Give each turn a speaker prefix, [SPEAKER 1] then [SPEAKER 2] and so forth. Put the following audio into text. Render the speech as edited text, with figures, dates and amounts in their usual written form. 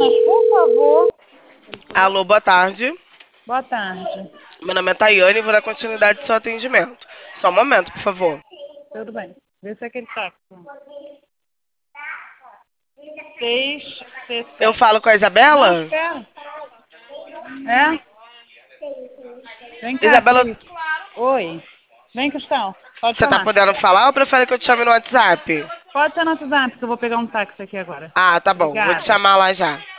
[SPEAKER 1] Jonas, por favor.
[SPEAKER 2] Alô, boa tarde.
[SPEAKER 1] Boa tarde.
[SPEAKER 2] Meu nome é Tayane e vou dar continuidade ao seu atendimento. Só um momento, por favor.
[SPEAKER 1] Tudo bem. Vê se é aquele táxi. 6,
[SPEAKER 2] Eu
[SPEAKER 1] 7.
[SPEAKER 2] falo com a
[SPEAKER 1] Não,
[SPEAKER 2] Isabela?
[SPEAKER 1] espera. É? Vem cá,
[SPEAKER 2] Isabela,
[SPEAKER 1] Cris. Oi. Vem, Cristão. Pode
[SPEAKER 2] você tá
[SPEAKER 1] falar.
[SPEAKER 2] podendo falar ou prefere que eu te chame no WhatsApp?
[SPEAKER 1] Pode ser no WhatsApp, que eu vou pegar um táxi aqui agora.
[SPEAKER 2] Ah, tá bom. Vou te
[SPEAKER 1] Obrigada.
[SPEAKER 2] chamar lá já.